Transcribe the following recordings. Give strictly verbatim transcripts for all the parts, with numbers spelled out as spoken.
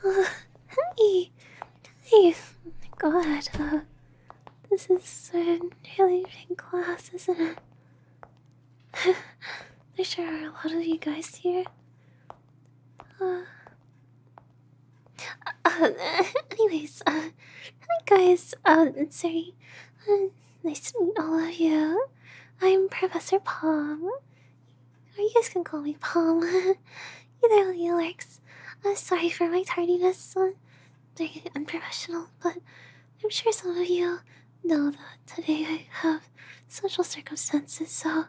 Uh, hey, hey, oh my god, uh, this is a really big class, isn't it? There sure are a lot of you guys here. Uh, uh anyways, uh, hi guys, uh, sorry, uh, nice to meet all of you. I'm Professor Palm. Or you guys can call me Palm. Either of you works. Uh, sorry for my tardiness, uh, very unprofessional, but I'm sure some of you know that today I have social circumstances, so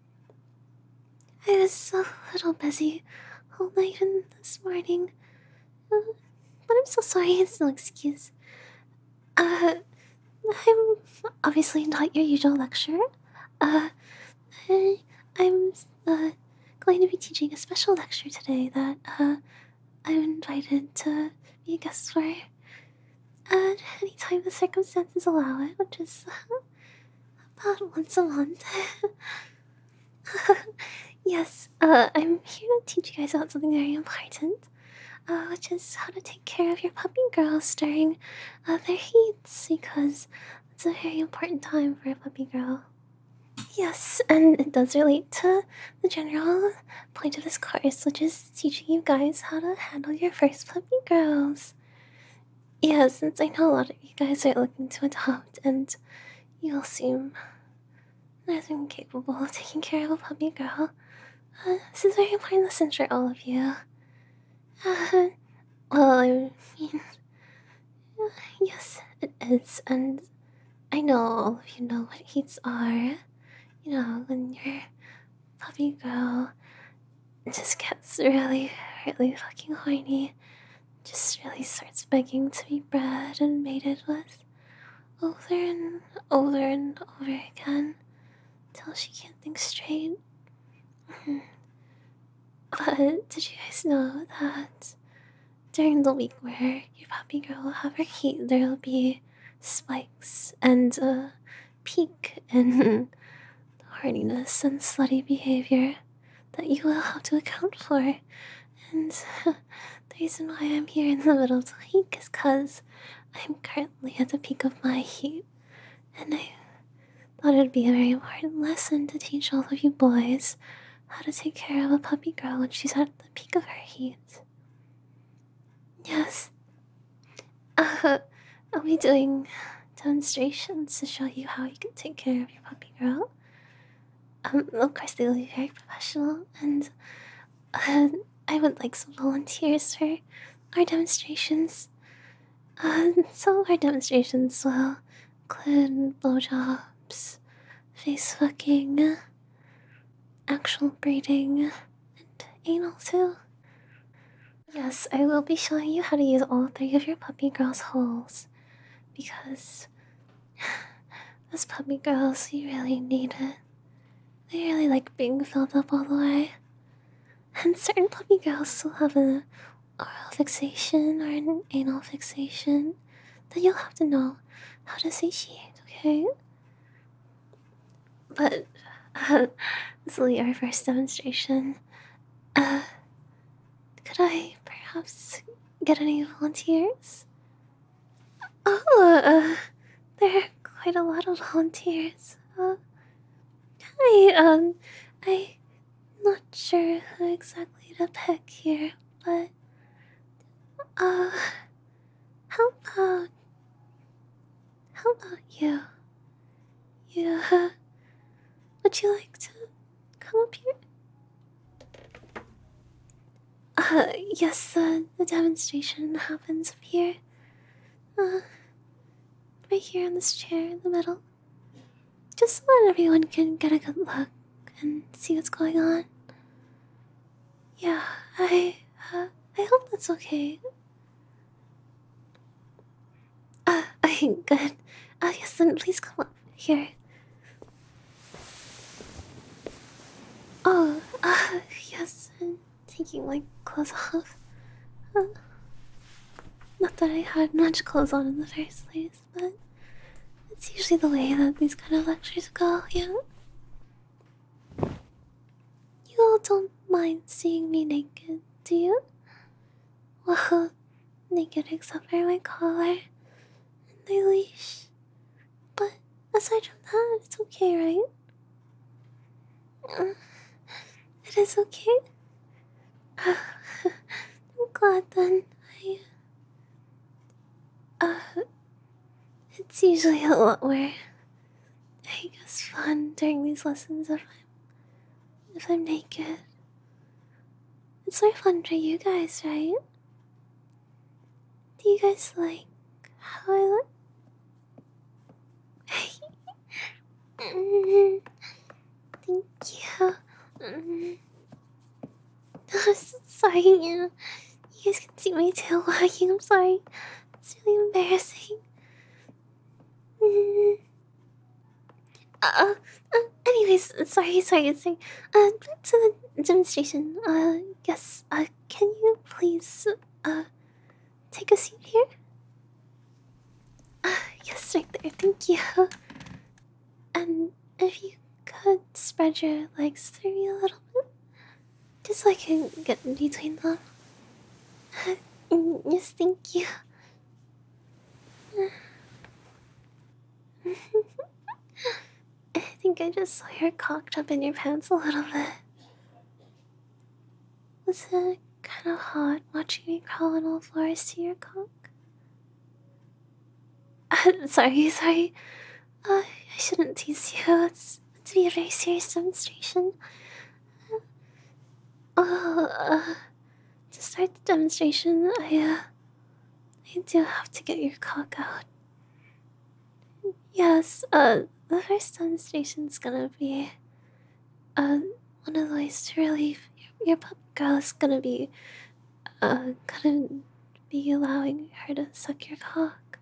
I was a little busy all night and this morning. Uh, but I'm so sorry, it's no excuse. Uh, I'm obviously not your usual lecturer. Uh, I, I'm uh, going to be teaching a special lecture today that uh, I'm invited to be a guest for. Uh, anytime the circumstances allow it, which is uh, about once a month. Yes, uh, I'm here to teach you guys about something very important, uh, which is how to take care of your puppy girls during uh, their heats, because it's a very important time for a puppy girl. Yes, and it does relate to the general point of this course, which is teaching you guys how to handle your first puppy girls. Yeah, since I know a lot of you guys are looking to adopt, and you all seem nice and capable of taking care of a puppy girl, uh, this is a very important lesson for all of you. Uh, well, I mean, uh, yes, it is, and I know all of you know what heats are. You know, when your puppy girl just gets really, really fucking horny, just really starts begging to be bred and mated with over and over and over again till she can't think straight. But did you guys know that during the week where your puppy girl will have her heat, there will be spikes and a peak in horniness and slutty behavior that you will have to account for? And the reason why I'm here in the middle of the week is because I'm currently at the peak of my heat, and I thought it would be a very important lesson to teach all of you boys how to take care of a puppy girl when she's at the peak of her heat. Yes. Uh, I'll be doing demonstrations to show you how you can take care of your puppy girl. Um, of course, they will be very professional, and uh, I would like some volunteers for our demonstrations. Uh, some of our demonstrations will include blowjobs, face fucking, actual breeding, and anal too. Yes, I will be showing you how to use all three of your puppy girls' holes, because those puppy girls, you really need it. They really like being filled up all the way. And certain puppy girls will have an oral fixation or an anal fixation that you'll have to know how to satiate, okay? But, uh, this will be our first demonstration. Uh, could I perhaps get any volunteers? Oh, uh, there are quite a lot of volunteers. Uh, hi, um, I'm not sure who exactly to pick here, but, uh, how about, how about you? You, uh, would you like to come up here? Uh, yes, uh, the demonstration happens up here. Uh, right here in this chair in the middle. Just so that everyone can get a good look and see what's going on. Yeah, I, uh, I hope that's okay. Uh, okay, good. Uh, yes, then please come up here. Oh, uh, yes, I'm taking my clothes off. Uh, not that I had much clothes on in the first place, but it's usually the way that these kind of lectures go, yeah? You all don't mind seeing me naked, do you? Well, naked except for my collar and my leash. But aside from that, it's okay, right? Uh, it is okay? Uh, I'm glad then. I, uh, it's usually a lot more, I guess, fun during these lessons if I'm, if I'm naked. It's more fun for you guys, right? Do you guys like how I look? Mm, thank you. Mm. I'm so sorry. You, you guys can see my tail wagging. I'm sorry. It's really embarrassing. Mm. Uh, uh, anyways, sorry, sorry, sorry. Uh, back to the demonstration. Uh, yes, uh, can you please, uh, take a seat here? Uh, yes, right there, thank you. And if you could spread your legs through me a little bit, just so I can get in between them. Uh, mm, yes, thank you. I think I just saw your cock jump in your pants a little bit. Was it kind of hot watching me crawl on all fours to your cock? Uh, sorry, sorry. Uh, I shouldn't tease you. It's meant to be a very serious demonstration. Oh, uh, to start the demonstration, I, uh, I do have to get your cock out. Yes, uh, the first demonstration's gonna be, uh, one of the ways to relieve your, your puppy girl is gonna be, uh, gonna be allowing her to suck your cock.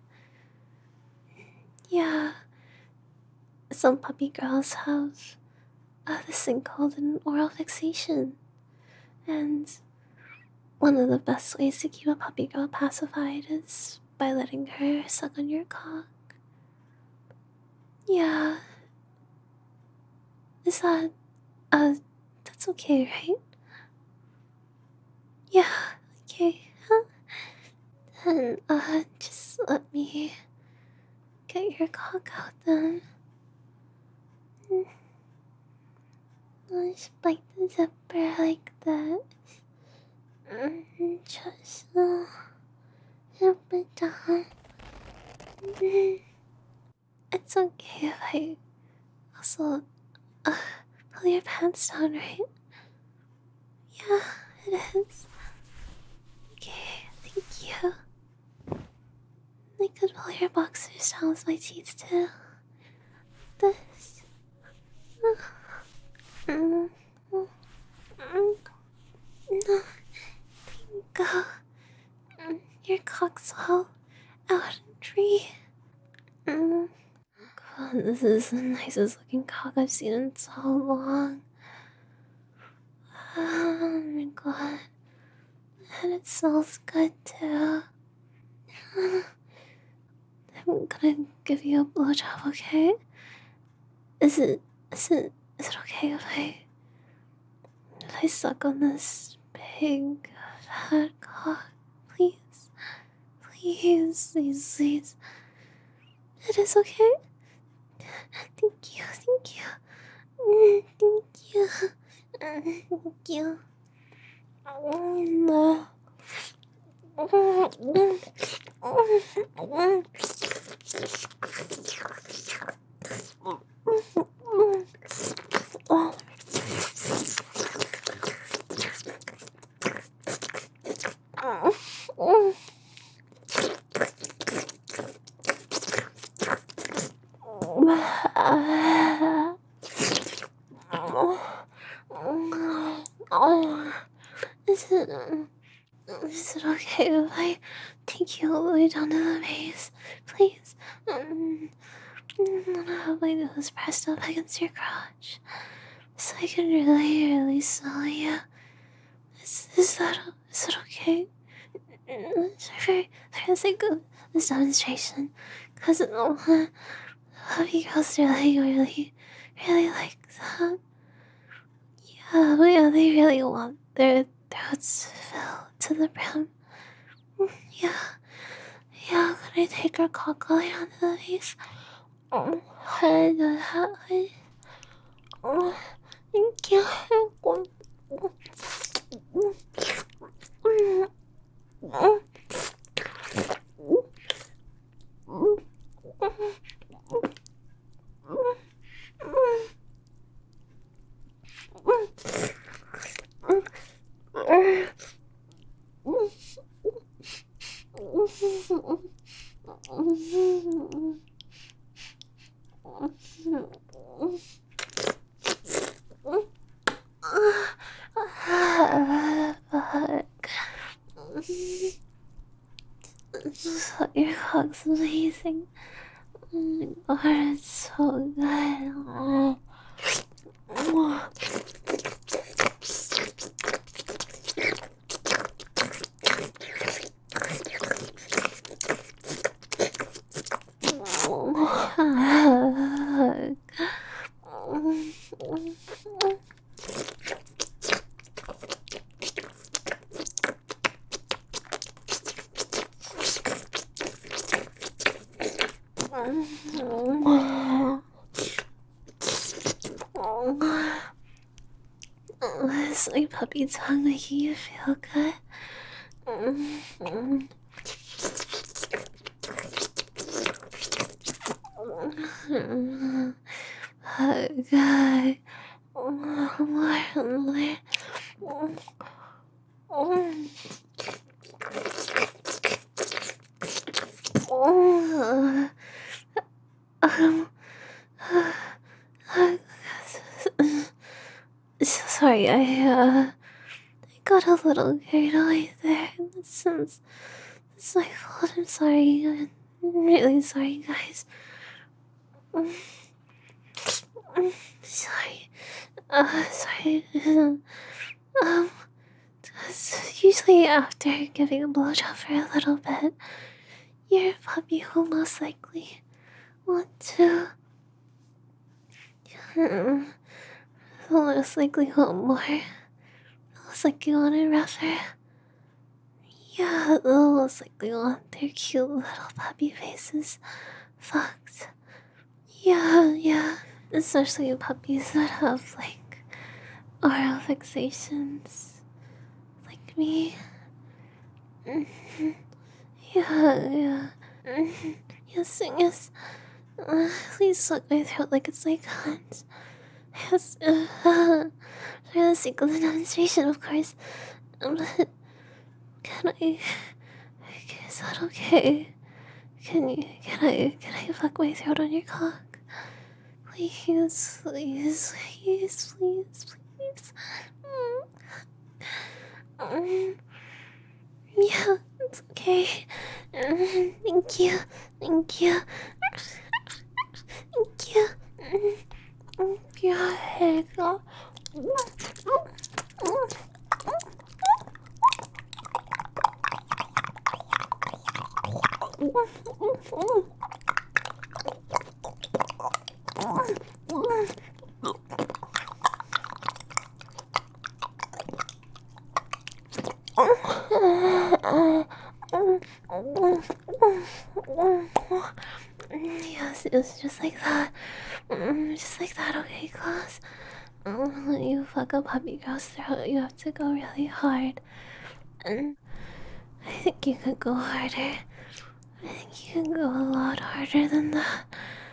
Yeah, some puppy girls have, uh, this thing called an oral fixation. And one of the best ways to keep a puppy girl pacified is by letting her suck on your cock. Yeah. Is that, uh, that's okay, right? Yeah, okay. Huh? Then, uh, just let me get your cock out then. Mm. Let's bite the zipper like that. Mm, just, uh, zip it down. Mm. It's okay if I also, uh, pull your pants down, right? Yeah, it is. Okay, thank you. I could pull your boxers down with my teeth too. This. Mm, mm, mm, no, go. Mm, your cock's all out and free. Mm. God, this is the nicest looking cock I've seen in so long. Oh my god. And it smells good too. I'm gonna give you a blowjob, okay? Is it, is it, is it okay if I, if I suck on this big, fat cock? Please, please, please, please. It is okay? Thank you, thank you. Mm, thank you. Mm, thank you. Mm, no. Oh. Is it, is it okay if I take you all the way down to the base? Please? Um, and I'll have my nose pressed up against your crotch so I can really, really smell you. Is, is that, is that okay? For, for the sake of this demonstration, because I don't want puppy girls to really, really, really like that. Yeah, but yeah, they really want their throats filled to the brim. Yeah. Yeah, can I take her cock light onto the face? Oh, I do that. Oh, thank you. So your cock's amazing. Oh my god, it's so good. Oh. Sweet puppy tongue making you feel good. Oh god. More and more. Um, so sorry, I, uh, I got a little carried away there. That sounds, that's my fault. I'm sorry. I'm really sorry, guys. Sorry. Uh, sorry. Um, usually after giving a blowjob for a little bit, your puppy will most likely want to. Hmm, will most likely want more. Most likely want it rougher. Yeah, they'll most likely want their cute little puppy faces fucked. Yeah, yeah. Especially puppies that have, like, oral fixations. Like me. Mm-hmm. Yeah, yeah. Mm-hmm. Yes, yes. Uh, please suck my throat like it's like Hans. Yes, uh, for the sake of the demonstration, of course. Um, but can I... Is that okay? Can you... Can I... Can I fuck my throat on your cock? Please, please, please, please, please. Mm. Mm. Yeah, it's okay. Mm. Thank you. Thank you. Thank you. Mm. Mm. Yeah, here you go. Yes, it's just like that. Mm, just like that, okay, class? Mm, when you fuck a puppy girl's throat, you have to go really hard. And I think you could go harder. I think you can go a lot harder than that.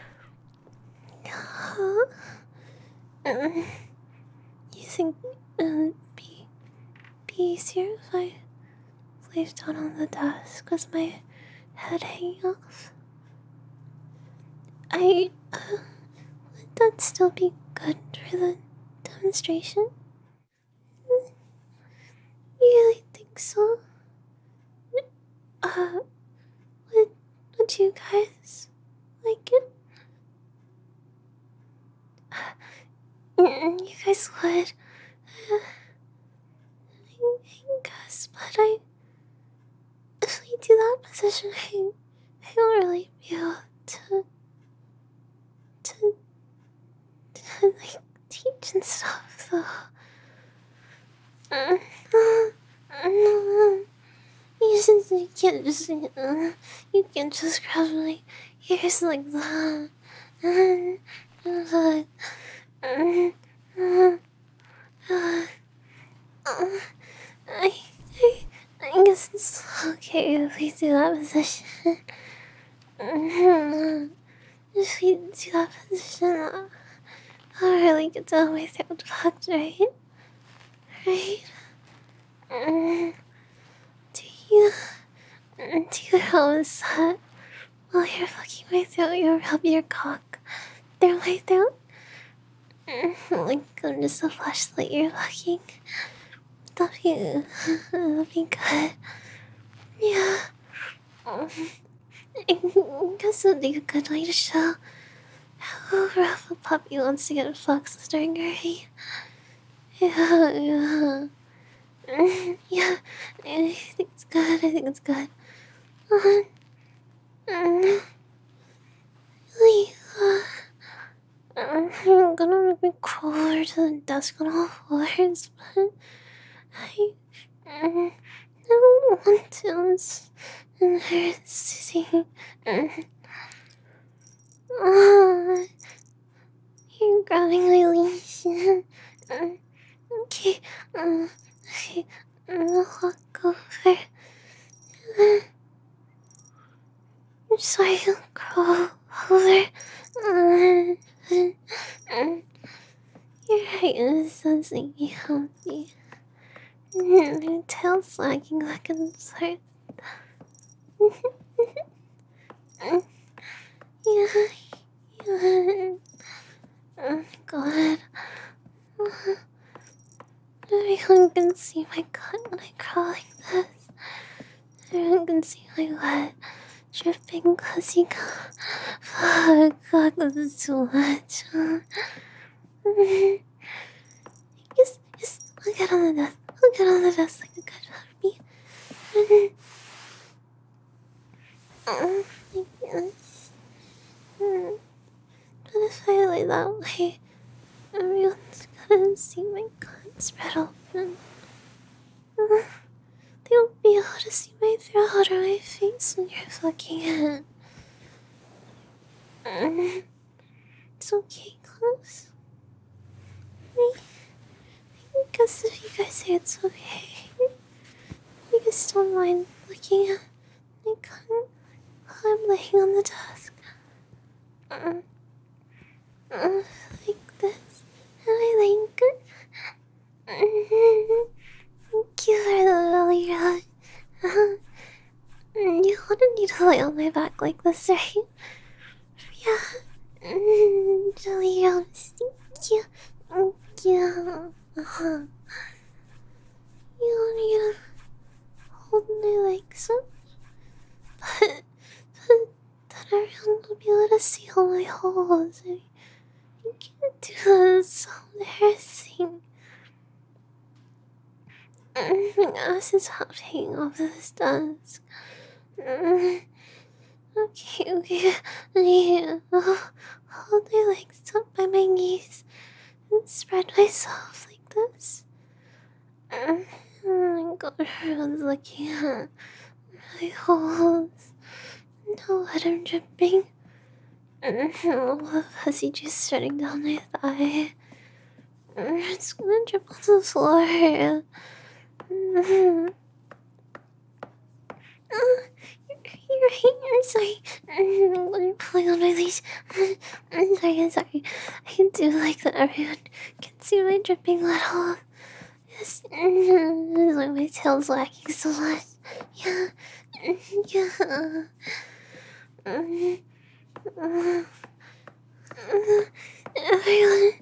Mm, you think it'd be, be easier if I laid down on the desk with my head hanging off? I... Uh, would that still be good for the demonstration? Mm, you really think so? Uh, would, would you guys like it? Mm, you guys would. Uh, I, I guess, but I... If we do that position, I, I don't really be able to... to... to, like, teach and stuff, so... Mm, uh, mm, You, just, you can't just, uh, you can't just grab my ears like that. Uh, uh, uh, uh, uh, uh, I, I, I guess it's okay if we do that position. Uh, if we do that position, uh, I'll really get down my throat fucked, right? Right? Uh, do you, do you notice that while you're fucking my throat, you rub your cock through my throat? Like I'm just a flashlight you're fucking. That'd be, that'd be good. Yeah. I guess it'd be a good way to show how rough a puppy wants to get fucked during her heat. Yeah, yeah. Yeah, I think it's good, I think it's good. Uh, uh, really, uh, I'm gonna be crawler to the desk on all fours, but I, uh, I don't want to. It's embarrassing. Uh, uh, you're grabbing my leash. Uh, okay, uh, okay, I'll walk over. Uh, I'm sorry, I'll crawl over. Uh, uh, your height is sensing me healthy. Your tail's sagging like an start. Yeah, yeah. Oh god. Uh, everyone can see my cut when I crawl like this. Everyone can see my wet, dripping pussy cut. Fuck, fuck, this is too much. Uh, yes, yes, I'll get on the desk. I'll get on the desk like a good puppy. Oh my gosh. Mm. But if I lay that way, everyone's gonna see my cunt spread open. Uh, they won't be able to see my throat or my face when you're fucking it. Uh, it's okay, close. I, I guess if you guys say it's okay, you guys don't mind looking at my cunt while I'm laying on the desk. Uh, uh, like this. And I like it. Thank you for the belly rub. Uh, you wouldn't need to lay on my back like this, right? Yeah. Mm, jelly rubs. Thank you. Thank you. Uh-huh. You want me to hold my legs up? But, but then everyone will be able to see all my holes. I, I can't do this. It's so embarrassing. My ass is hopping off this desk. Mm, okay, okay. Yeah. I'll hold my legs up by my knees and spread myself like this. Mm, oh my god, everyone's looking at my holes. No water dripping. All the fuzzy juice starting down my thigh. It's gonna drip on the floor. Mm-hmm. Uh, you're right, I'm sorry. I'm gonna pulling on my leash. I'm sorry, I'm sorry. I do like that everyone can see my dripping wet hole. Yes, it's like my tail's lacking so much. Yeah, yeah. Mm, uh, uh, everyone.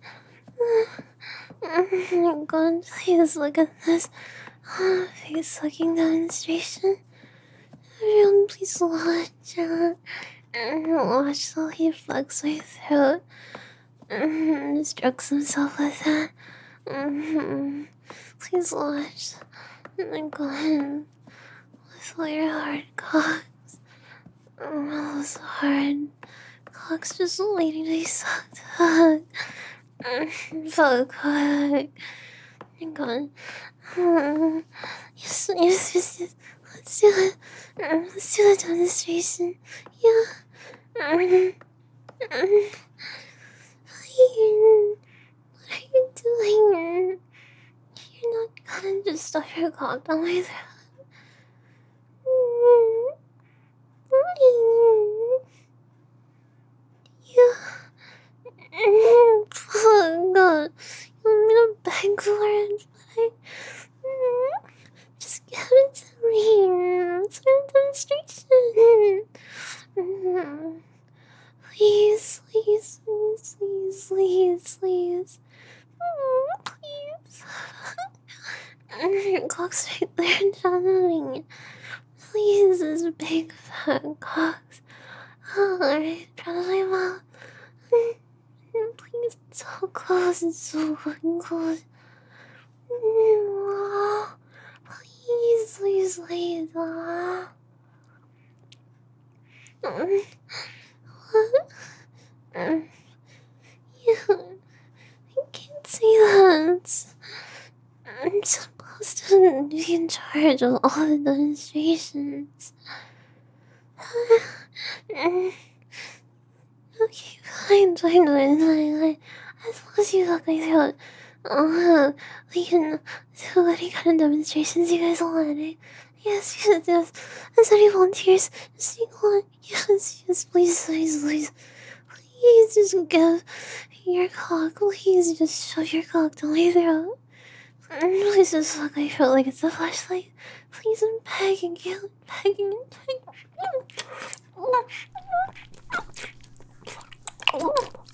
Oh my god, please look at this uh, face looking demonstration. Everyone, please watch. Uh, watch till he fucks my throat. Uh, strokes himself with that. Uh, please watch. Oh my god. With all your hard cocks. Oh, those hard cocks just waiting to be sucked. Fuck. Fuck, fuck. Oh my god. Uh, yes, yes, yes, yes. Let's do it. Mm, Let's do the demonstration. Yeah. Mm, mm. What are you doing? You're not gonna just stuff your cock down my throat. Mm, mm. Yeah. Mm, oh god. You want me to beg for it? But I... Mm, just give it to me. It's a demonstration. Mm. Please, please, please, please, please, please. Mm, please. Your cock's right there, darling. Please, this big fat cock. Alright, try to lay out. Please, it's so close, it's so fucking close. Mm, Please, please, please. Ah. Mm, What? Mm, Yeah, I can't say that. I'm supposed to be in charge of all the demonstrations. Mm, Okay, fine, fine, fine, fine, fine. As long as you look like that, uh, we can do any kind of demonstrations you guys want. Eh? Yes, yes, yes. As any volunteers, just you want. Yes, yes, please, please, please. Please just give your cock. Please just shove your cock down my throat. Mm, Please just look like feel like it's a flashlight. Please, I'm begging you, begging you, begging you.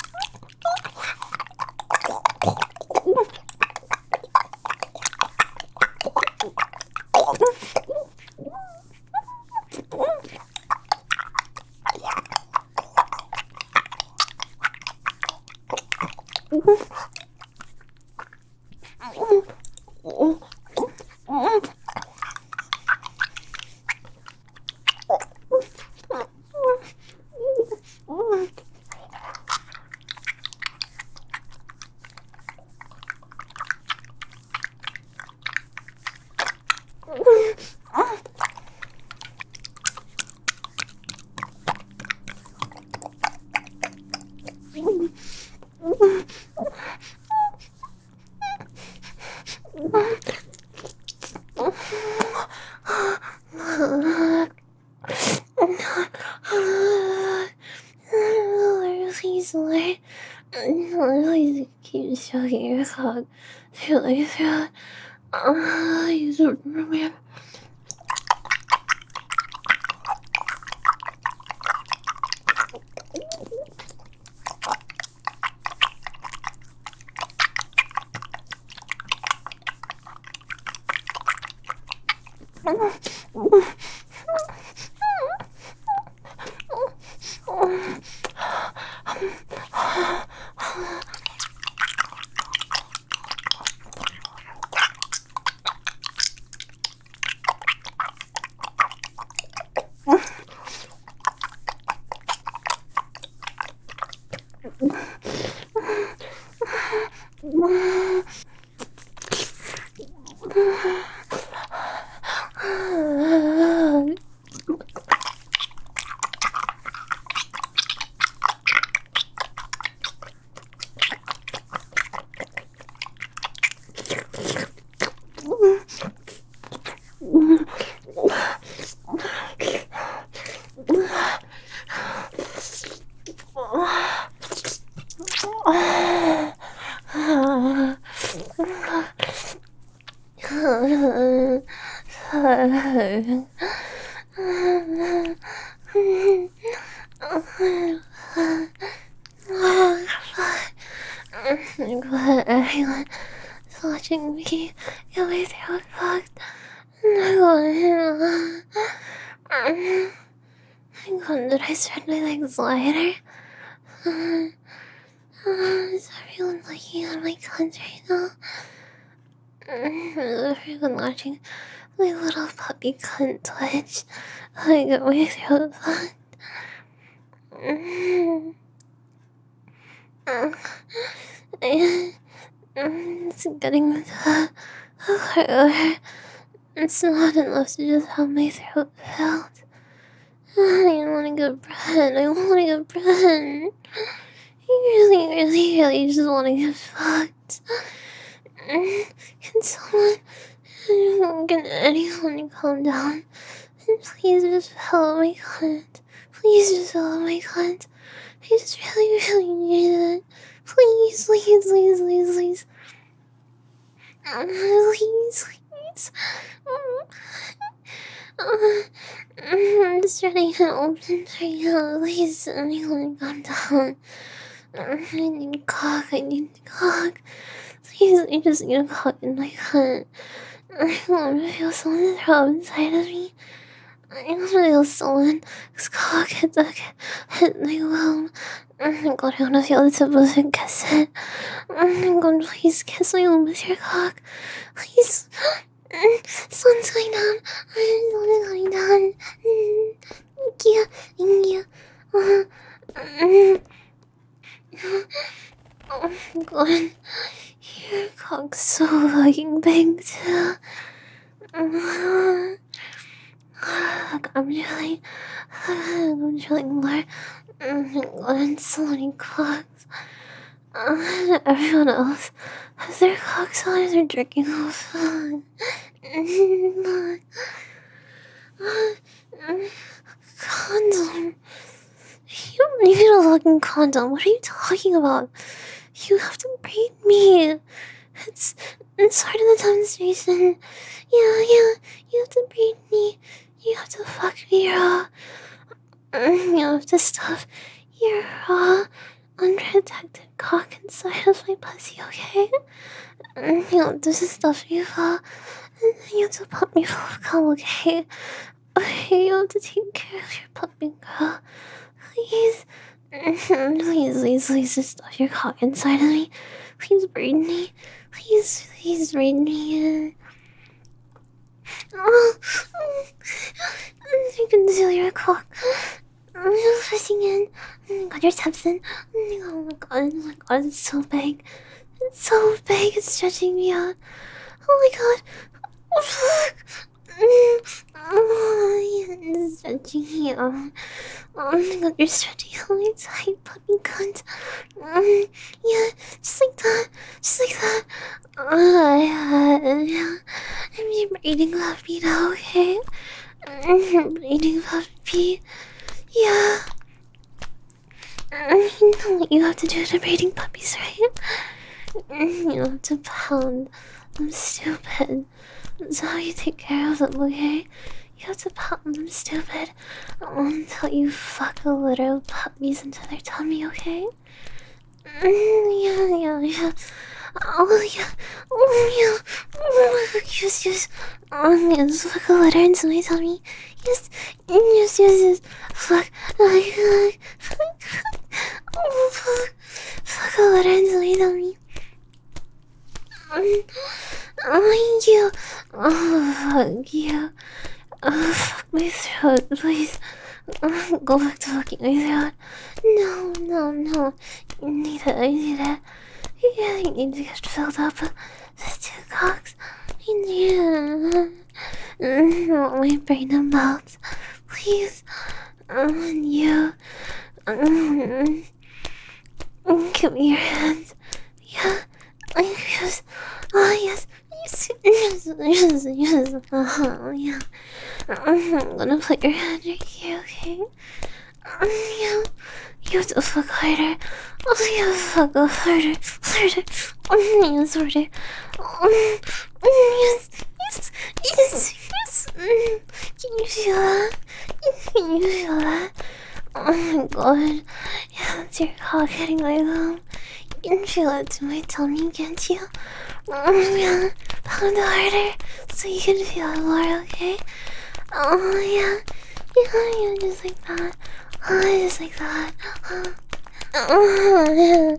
Please, Lord. Please keep shoving your cock through my throat. Ah, you don't remember. I'm glad everyone is watching me get my throat fucked. I'm glad. I'm glad that I spread my legs wider. Uh, uh, is everyone looking at my cunt right now? Is everyone watching my little puppy cunt twitch? I got my throat fucked. Mm, uh, I- It's getting uh, harder. It's not enough to just have my throat filled. I want to get bread. I want to get bread. I really, really, really just want to get fucked. Can someone, can anyone calm down? And please just fill my cunt. Please just fill my cunt. I just really, really need it. Please, please, please, please, please. Please, please. I'm just trying to open right now. Please, anyone calm down. I need cock, I need cock. Please, I just need a cock in my cunt. I want to feel someone throb inside of me. I want to feel someone's cock hit the hit my womb. Oh my god, I want to feel the tip of it kiss it. Oh my god, please kiss my womb with your cock. Please. Sun's going down. Sun's going down. Thank you. Thank you. Uh, oh my god. Your cock's so fucking big too. Uh, I'm trying. I'm trying more. Oh my god, so many cocks. Uh, everyone else has their cocks on as they're drinking off. Condom. You don't need a fucking condom. What are you talking about? You have to breed me. It's it's part of the demonstration. Yeah, yeah. You have to breed me. You have to fuck me raw. You have to stuff your raw, unprotected cock inside of my pussy, okay? You have to stuff me raw, and then you have to pump me full of cum, okay? Okay, you have to take care of your puppy girl. Please. Please, please, please just stuff your cock inside of me. Please breed me. Please, please breed me. Oh, you can feel your cock. I'm just pressing in. Oh my god, your steps in. Oh my god, oh my god, it's so big. It's so big, it's stretching me out. Oh my god. Oh fuck. Oh, yeah, it's stretching me out. Oh my god, you're stretching so tight, puppy cunt. Um, yeah, just like that. Just like that. Oh, yeah, yeah. I'm breathing puppy now, okay? I'm breathing puppy. Yeah. You know what you have to do to breeding puppies, right? You have to pound them stupid. That's how you take care of them, okay? You have to pound them stupid until you fuck a litter of puppies into their tummy, okay? Yeah, yeah, yeah. Oh, yeah. Oh, yeah. Oh, yes, yes. Oh, yes, fuck a litter into my tummy. Yes, yes, yes, yes. Fuck. Like, like, fuck. Oh, fuck. Fuck a litter into my tummy. Oh, you. Oh, fuck you. Oh, fuck my throat, please. Oh, go back to fucking my throat. No, no, no. I need it, I need it. I really need to get filled up with two cocks. I need it. I want my brain to melt. Please. Oh, you. Um, give me your hands. Yeah. Yes. Oh, yes. Yes, yes, yes, yes. Uh-huh, yeah. I'm gonna put your hand right here, okay? Um, yeah. You have to fuck harder. Oh, you have to fuck harder. Harder. Um, yes, harder. Um, yes, yes, yes, yes. Um, can you feel that? Can you feel that? Oh my god. Yeah, that's your cock hitting my bum. You can feel it to my tummy, can't you? Oh, yeah. Pound it harder so you can feel it more, okay? Oh, yeah. Yeah, yeah, just like that. Oh, just like that. Oh, oh yeah.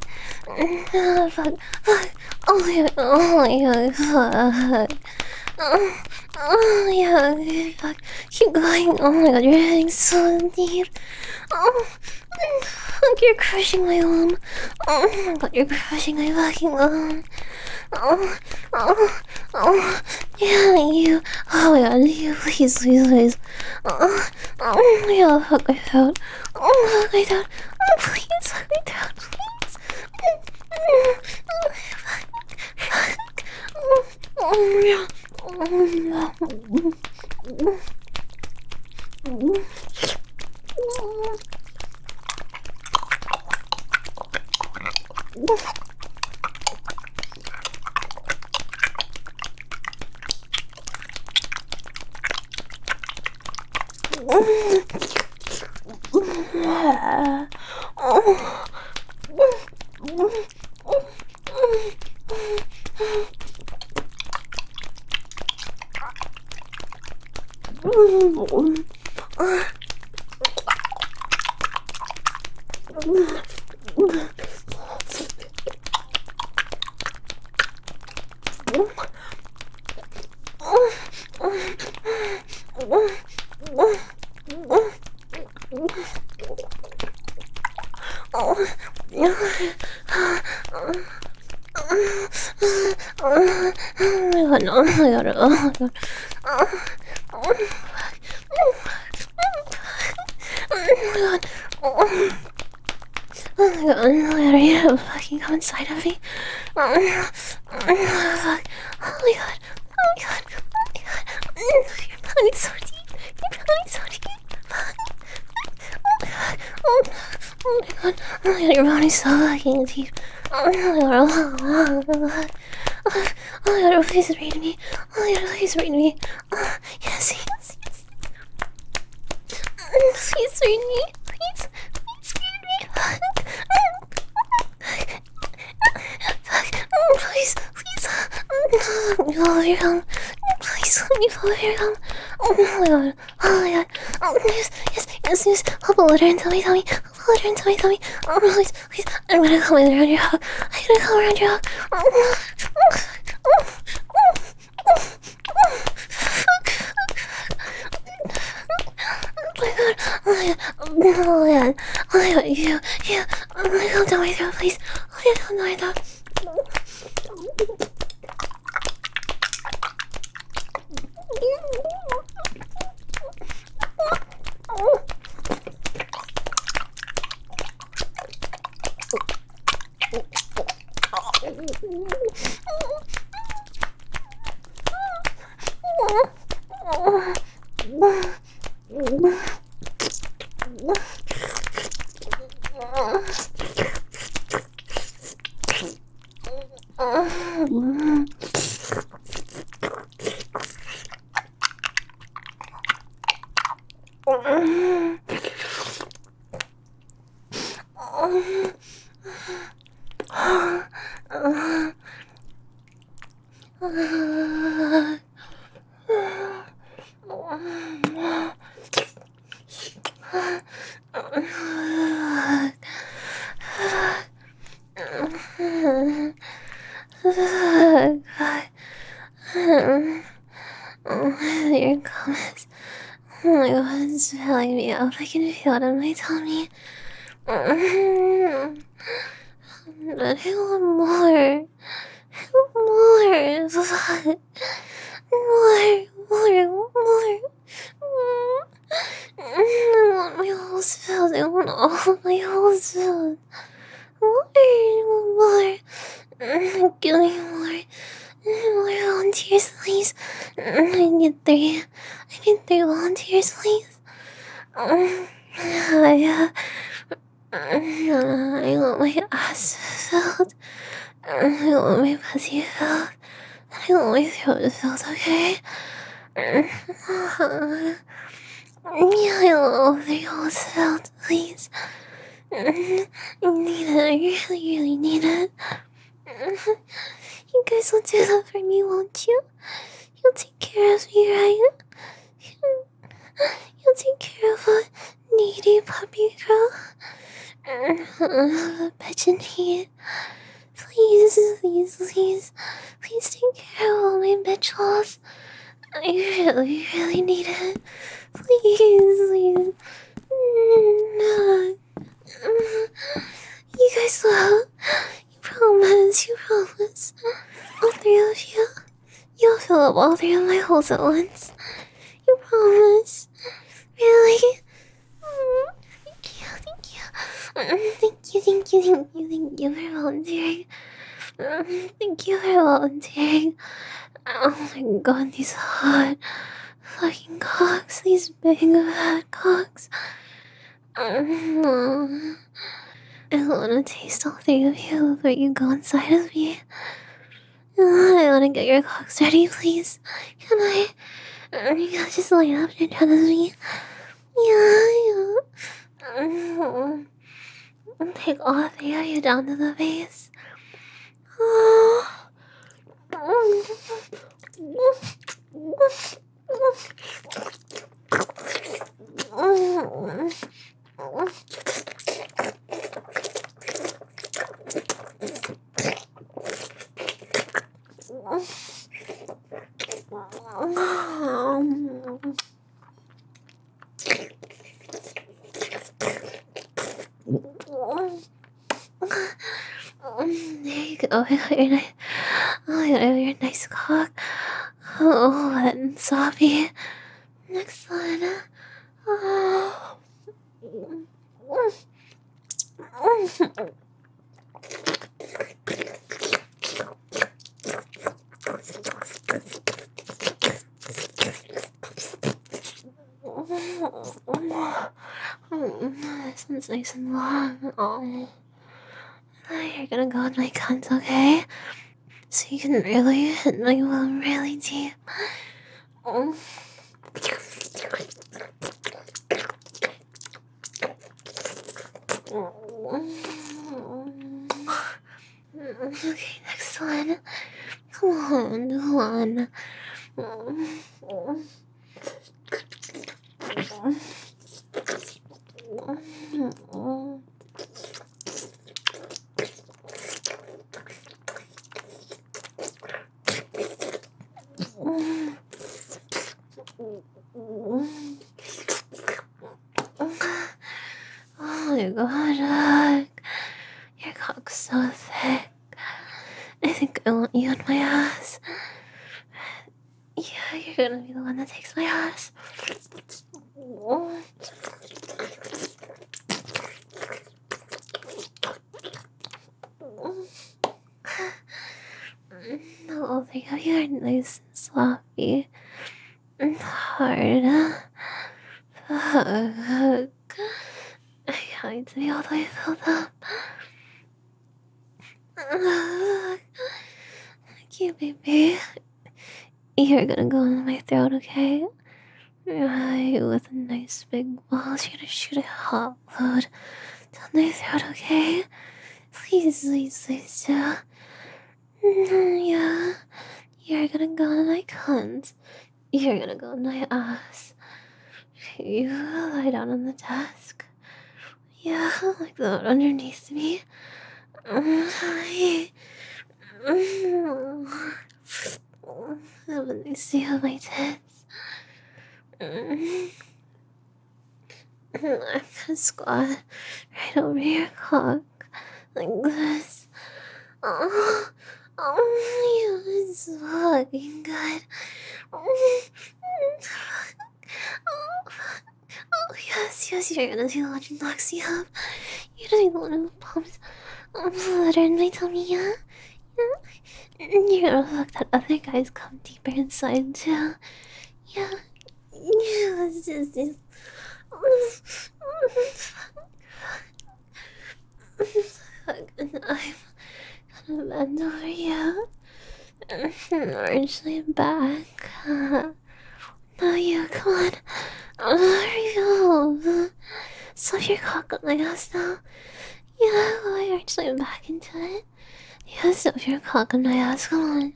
Oh, fuck. Fuck. Oh, yeah. Oh, my god. Fuck. Oh, Oh yeah, okay, fuck. Keep going. Oh my god, you're hitting so deep. Oh, fuck, you're crushing my arm. Oh my god, you're crushing my fucking arm. Oh, oh, oh, yeah, you. Oh my god, you, please, please, please. Oh, oh, yeah, fuck my throat. Oh, fuck my throat. Oh, please, fuck my throat, please. Oh, oh, fuck, fuck. Oh, oh, yeah. Oh, my god, no, oh my god, oh my god. Oh, oh, oh my god. Oh, oh my god, oh my god, are you fucking come inside of me? Oh, oh, fuck. Oh my god, oh my god, oh my god. Your belly's so deep, your belly's so deep. Fuck. Oh my god, oh, oh my god, oh my god, your body's so fucking deep. Oh my god, oh my god, oh my god. Oh, oh my god, please read me. Oh my god, please read me. Oh, yes, yes, yes. Please read me. Please, please read me. Fuck. Fuck. Oh, please, please. Let me follow your gum. Please, let me follow your gum. Oh my god. Oh my god. Oh, yes, yes, yes, yes. Hop a litter and tell me, tell me. Hop a litter and tell me, tell me. Oh, please, please. I'm gonna come around your hug. I'm gonna come around your hug. Oh, oh, oh, oh, oh, oh. Fuck. Oh my god. Oh my god. Oh my god. Oh my god. You, you. Oh my god, down my throat, please. Oh my god, down my throat. Your comments. Oh my god, it's filling me up. I can feel it in my tummy. But I want more. More. More. More. More. I want my holes filled. I want all of my holes filled. More. More. Give me more. More volunteers, please. I need three. I need three volunteers, please. Um, yeah. I want my ass filled. I want my pussy filled. I want my throat filled, okay? Yeah, I want all three holes filled, please. I need it. I really, really need it. You guys will do that for me, won't you? You'll take care of me, right? You'll take care of a needy puppy girl. A bitch in heat. Please, please, please. Please take care of all my bitch holes. I really, really need it. Please, please. No. You guys will. You promise, you promise. All three of you. You'll fill up all three of my holes at once. You promise. Really? Mm, thank you, thank you. Mm, Thank you, thank you, thank you, thank you for volunteering. Mm, Thank you for volunteering. Oh my god, these hot fucking cocks. These big fat cocks. Mm, I wanna taste all three of you before you go inside of me. I wanna get your cocks ready, please. Can I? You can just line up in front of me. Yeah, yeah. Mm, Take all three of you down to the base. Oh. There you go. I got your nice, oh, I got your nice cock. Oh, wet and soppy. Next one. Oh. This one's nice and long. Oh. You're gonna go in my cunt, okay? So you can really hit my bum really deep. Oh. Okay, next one. Come on, come on. Oh my god, your cock's so thick. I think I want you on my ass. Yeah, you're gonna be the one that takes my ass. No, all three of you are nice and sloppy and hard. Fuck. I can't wait to be all the way filled up. Thank you, baby. You're gonna go in my throat, okay? Right, with a nice big ball, you're gonna shoot a hot load down my throat, okay? Please, please, please do. Yeah. You're gonna go in my cunt. You're gonna go in my ass. You lie down on the desk. Yeah, like that underneath me. Let me see how my tits. I'm gonna squat right over your cock like this. Oh, oh, you it's fucking good. Oh, oh, yes, yes, you're gonna be the one who knocks me up. You're gonna be the one who pumps butter in my tummy, yeah? Yeah. You're gonna fuck that other guy's come deeper inside, too. Yeah. Yeah, it's just this. And I'm gonna bend over you. Arch my back. No, you, come on. Oh, there you go. Stuff your cock on my ass now. Yeah, I arch my back into it. Yeah, stuff your cock on my ass, come on.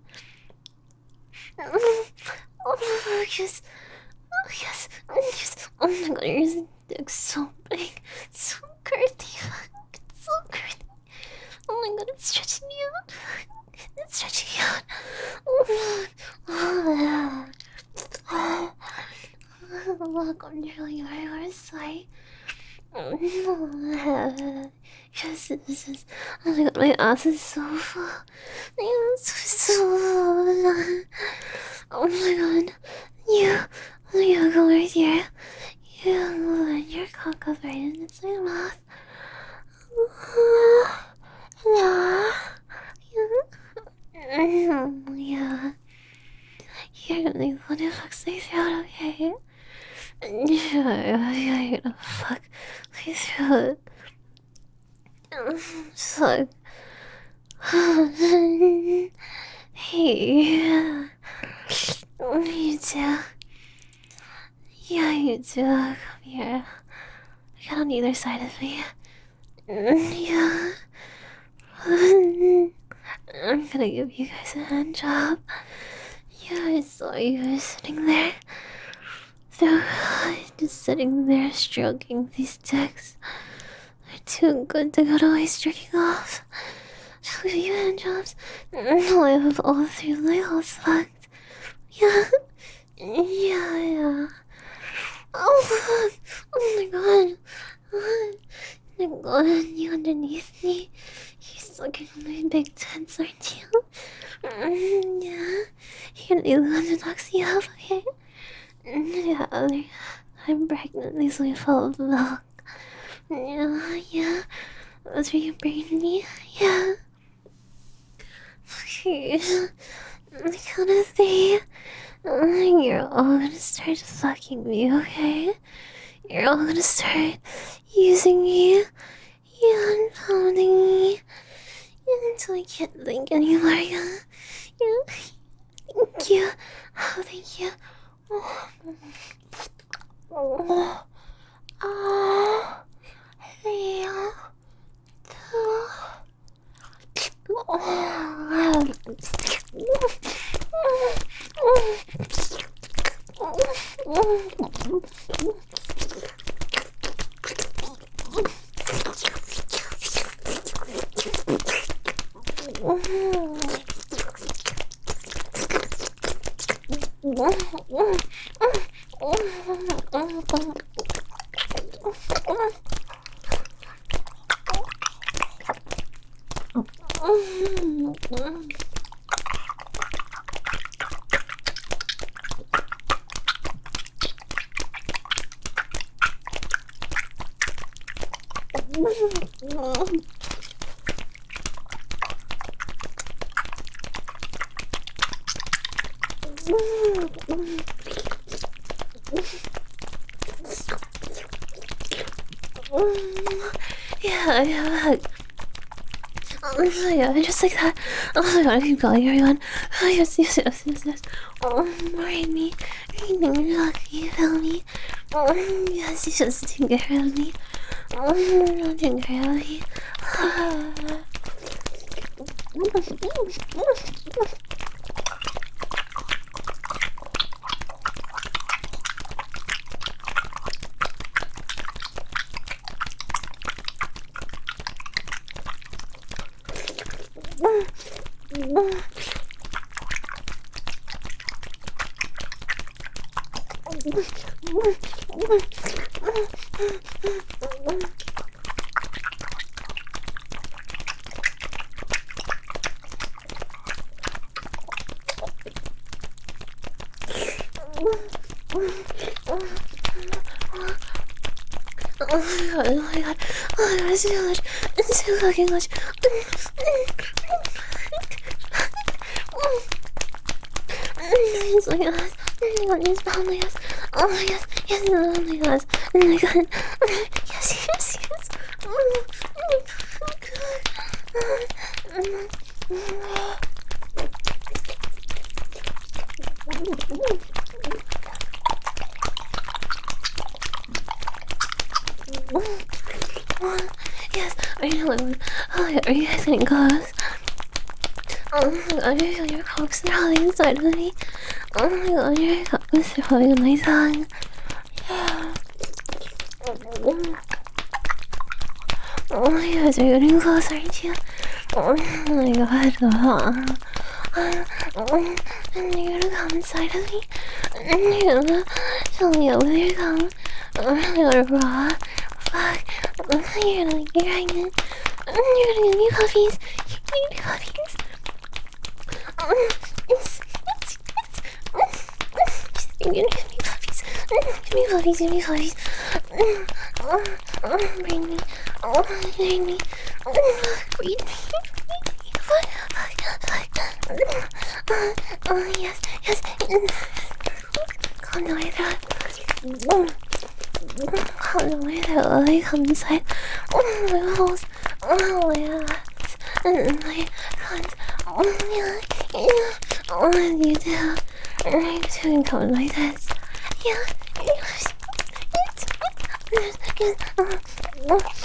Oh, yes. Oh, yes. Oh, yes. Oh my god, your dick's so big. It's so girthy. It's so girthy. Oh my god, it's stretching me out. It's stretching me out. Oh, oh, Look, I'm really very, very sorry. Yes, this is. Oh my god, my ass is so full. My ass is so full. Oh my god. You. You go right here. You let your cock go right into my mouth. Yeah. Yeah. Yeah. You're gonna go to fuck my throat, okay? Yeah, you're gonna fuck my throat. Fuck. Hey. You too. Yeah, you too. Come here. Get on either side of me. Yeah. I'm gonna give you guys a hand job. Yeah, I saw you were sitting there. So, just sitting there stroking these dicks. They're too good to go to waste jerking off. I'll give you hand jobs. I'll have all three of my holes fucked. Yeah. Yeah, yeah. Oh, oh my god. Oh my god, you underneath me. You're sucking my big tits, aren't you? Mm, yeah. You're the one who knocks me up, okay? Mm, yeah, I'm pregnant. These are full of milk. Yeah, yeah. That's where you bring me. Yeah. Okay. On the count of three, you're all gonna start fucking me, okay? You're all gonna start using me, yeah, and pounding me, yeah, until I can't think anymore, yeah. Yeah. Thank you. Oh, thank you. Oh. Oh. Oh. Three. Two. Oh. Yeah, yeah, oh yeah, just like that. Oh my god, I keep calling everyone. Oh yes, yes, yes, yes, yes. Oh, rate me, rate me, lucky, you feel me? Oh yes, you just take care of me. Oh, take care of me. Oh my god, oh my god, oh my god, it's too much, it's too fucking much. It's my ass, oh my god, it's behind my ass. Oh my god, yes, oh my god, oh my god, yes, yes, yes. Oh yes, are you like, oh yeah, are you guys getting close? Oh my god, your, your cock's throbbing inside of me. Oh my god, your cock is throbbing on my tongue. Yeah. Oh my god, you're getting close, aren't you? Oh my god, oh, And you're gonna come inside of me. And you're gonna tell me over your tongue. You're gonna raw. Fuck. You're gonna make me pregnant. You're gonna give me puppies. You're gonna give me puppies. You're gonna give me puppies. Give me puppies. Give me puppies. Bring me. Bring me. Breed me. Oh, yes, yes. Calm down my throat. Calm down my throat while I come inside. Oh, my balls. Oh, my ass. And my cunt. Oh, yeah. Oh, you too. You too can come like this. Yeah. Yes. Yes. Yes. Yes.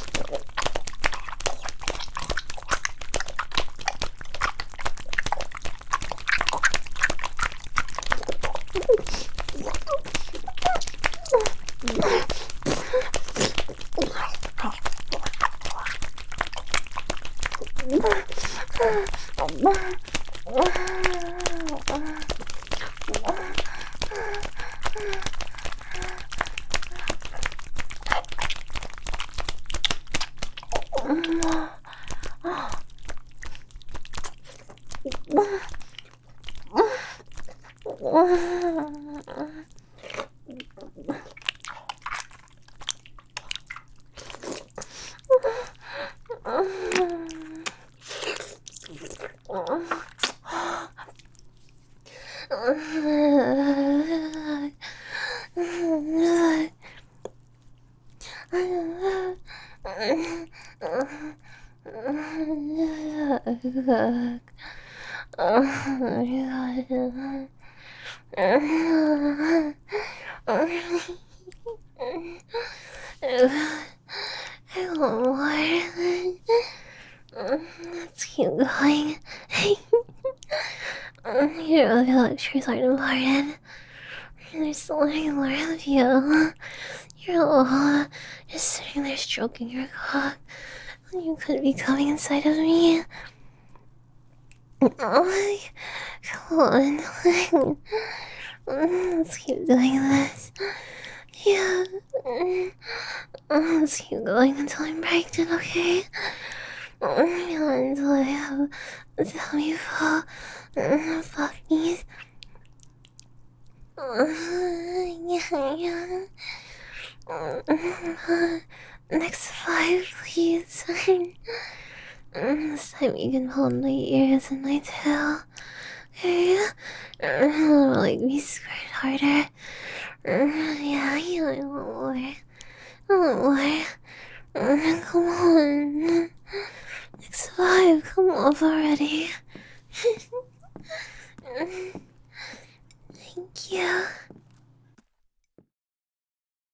I want more. Let's keep going. Your lectures aren't important. There's so many more of you. You're all just sitting there stroking your cock when you could be coming inside of me. Oh, come on. Let's keep doing this. Yeah. Let's keep going until I'm pregnant, okay? Yeah, until I have a tummy full of puppies. Yeah, yeah. Next five, please. This time you can hold my ears and my tail. Okay? Like me squirt harder. Yeah, yeah, I want more. I want more. Come on. Next five, come off already. Thank you.